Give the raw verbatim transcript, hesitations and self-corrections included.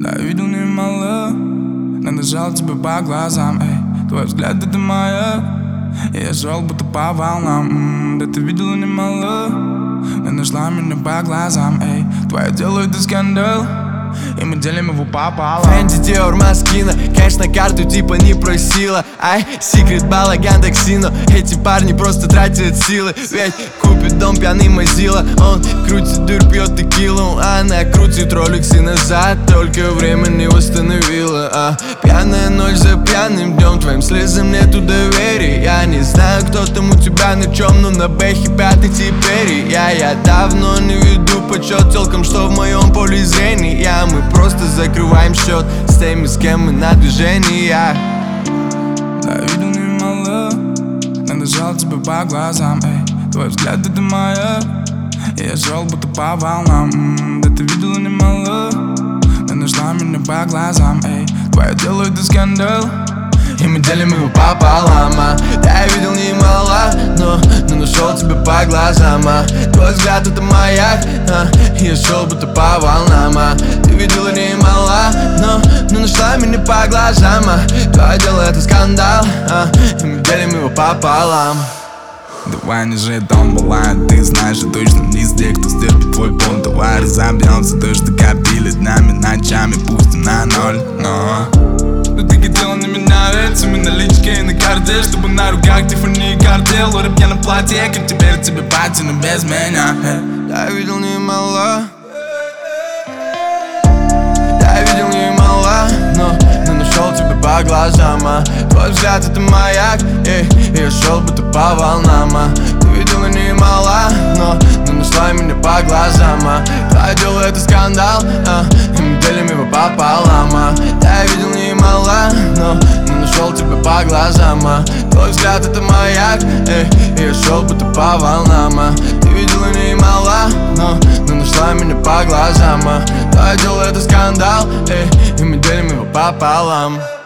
Да, видел немало, надышал тебе по глазам, эй. Твой взгляд — это маяк, и я шел будто по волнам. М-м, да ты видела немало, нашла меня по глазам, эй. Твое дело — это скандал, и мы делим его пополам. Фэнди, Диор, Маскина, кэш на карту типа не просила. Ай, секрет, балаган, таксино. Эти парни просто тратят силы. Ведь купит дом пьяный Мазила. Он крутит дыр, пьет текилу. Она крутит роликсы назад, только время не восстановила. А пьяная ночь за пьяным днем, твоим слезам нету доверия. Я не знаю, кто там у тебя на чем, но на бэхе пятый теперь. Я, я давно не веду почет телкам, что в моем поле зрения. Мы просто закрываем счет с теми, с кем мы на движении. Да, видел немало, надышал тебе по глазам, эй. Твой взгляд — это маяк, и я шел будто по волнам. М-м, да ты видела немало, нашла меня по глазам, эй. Твое дело — это скандал, и мы делим его пополам. А да, я видел немало, но, но нашел тебя по глазам. А твой взгляд — это маяк, а я шел будто по волнам. А ты видела немало, но, но нашла меня по глазам. А твое дело — это скандал, а и мы делим его пополам. Давай не жить, он бывает, ты знаешь, я точно не из тех, кто стерпит твой пол. Давай разобьемся, то, что копили днями, ночами, пусть и на ноль, но но ты хотела на меня ведь, у меня налички и на карте, чтобы на руках Тиффани и картел. Рэп я на платье, как теперь тебе пати, но без меня. Да, я видел немало, да, я видел немало, но, но нашел тебя по глазам. А твой взгляд — это маяк, эй, и я шел будто по волнам. А ты видела немало, но, но нашла меня по глазам. А твое дело — это скандал, а и мы делим его пополам. А да, я видел немало, но, но нашел тебя по глазам. А твой взгляд — это маяк, эй, и я шел будто по волнам. А ты видела немало, но, но нашла меня по глазам. А твое дело — это скандал, эй, и мы делим его пополам.